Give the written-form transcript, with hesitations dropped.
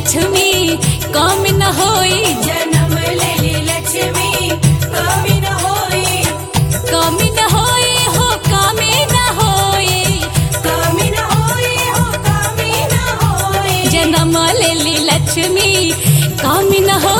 लक्ष्मी कमी न होई। जन्म लेली लक्ष्मी कमी न होई। कमी न होई हो कमी न होई। कमी न होई हो कमी न होई। जन्म लेली लक्ष्मी कमी न होई।